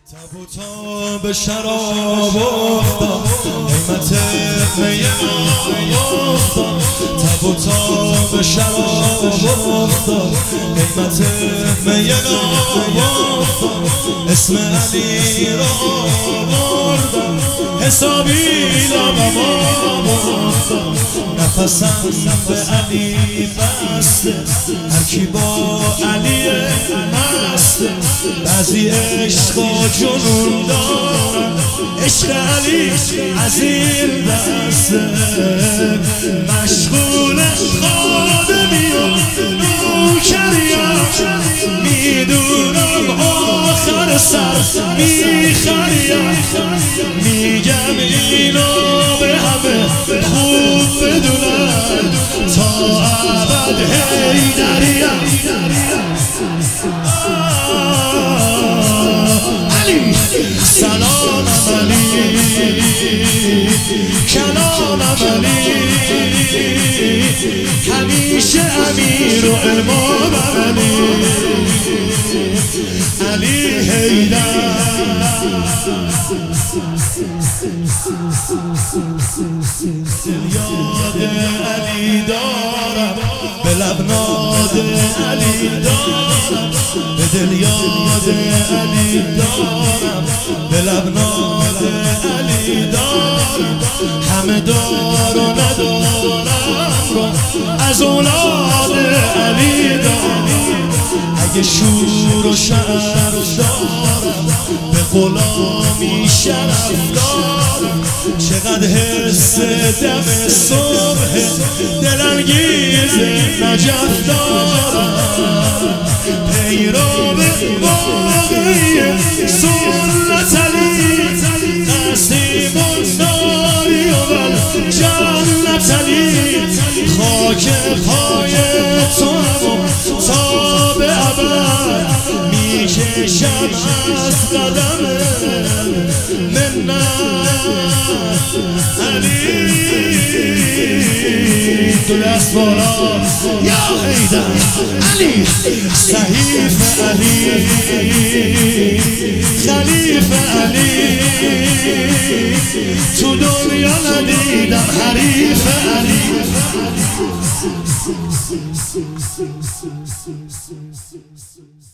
تبوتا به شراب افتاد قیمت می افتاد تبوتا به شراب افتاد قیمت می افتاد اسم علی را آوردم حسابی لبم آوردم نفسم به علی بسته هرکی با علی مسته بعضی عشق و جنون دارن عشق علی از این دسته مشغول خادمی و نوکریم میدونم آخر سر میخریم میگم اینو به همه خوب بدونن تا ابد حیدریم علی سلام علی کلام علی همیشه امیر و امام علی حیدر یاد علی دارم به لب ناد علی دارم به دل یاد علی دارم به لب ناد علی دارم همه دار و ندارم رو از اولاد علی دارم اگه شور و شرف دارم به غلامی شرف دارم چقدر حس دم صبح دلانگیز نجف دارم پیرو واقعی سنت علی نسیم و ناری و جنت علی خاک پای تو هم تا به ابد میکشم از قدم منت علی دو دست بالا یا حیدر علی صحیف علی خلیف علی تو دنیا ندیدم حریف علی